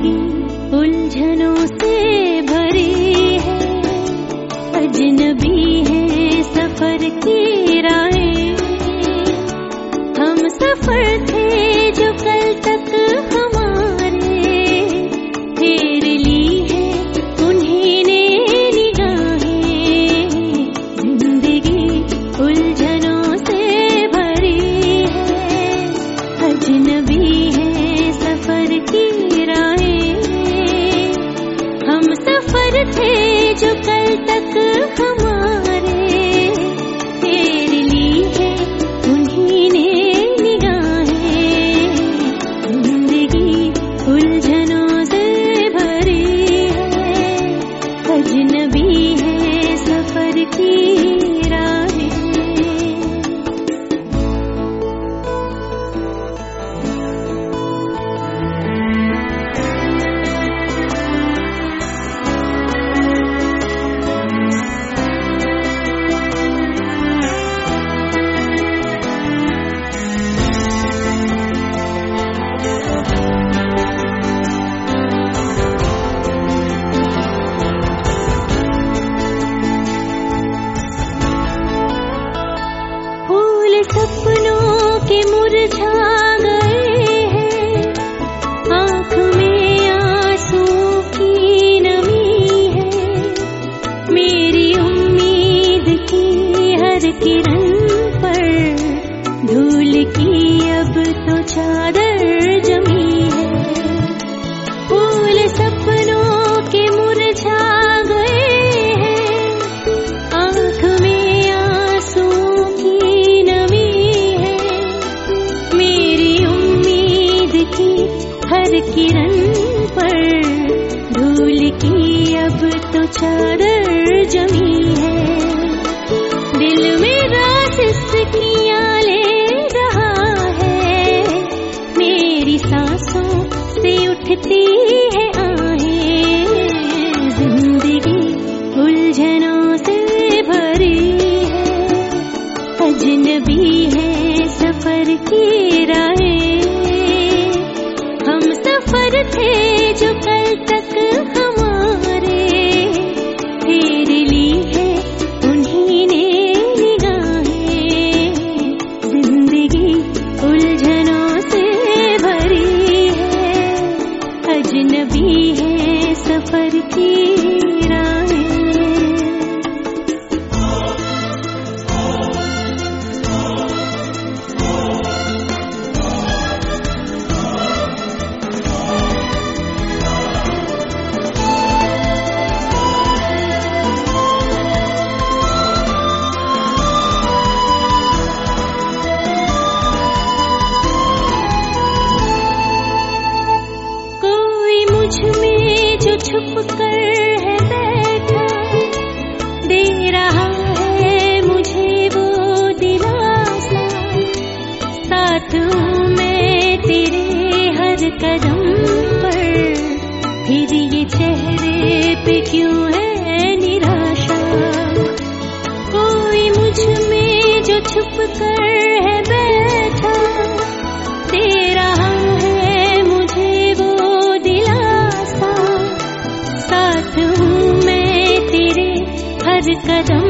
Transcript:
जिंदगी उलझनों से भरी है, अजनबी है सफर की राहें। हम सफर थे जो कल तक हमारे, फेर ली है उन्हीं ने निगाहें। जिंदगी उलझनों से भरी है, अजनबी है सफर की राहें। हम सफर थे जो कल तक हमारे, फेर ली है उन्हीं ने निगाहें। जिंदगी उलझनों से भरी है, अजनबी है सफर की राहें। सपनों के मुरझा गए हैं, आँख में आंसू की नमी है। मेरी उम्मीद की हर किरण पर धूल की अब तो चादर जमी है। फूल सपनों के मुरझा गए हैं, आँख में आंसू की नमी है। मेरी उम्मीद की हर किरण पर धूल की अब तो चादर जमी है। दिल मेरा सिसकियाँ ले रहा है, मेरी सांसों से उठती है आहें। जिंदगी उलझनों से भरी है, अजनबी है सफर की राहें। हम सफर थे जो कल तक हमारे, फेर ली है उन्हीं ने निगाहें। जिंदगी उलझनों से भरी है, अजनबी है सफर की राहें। में जो छुप कर है बैठा, दे रहा है मुझे वो दिलासा। साथ हूँ मैं तेरे हर कदम पर, फिर ये चेहरे पे क्यों है निराशा। कोई मुझ में जो छुप कर है बैठा, दे रहा है मुझे वो दिलासा। साथ हूँ मैं तेरे हर कदम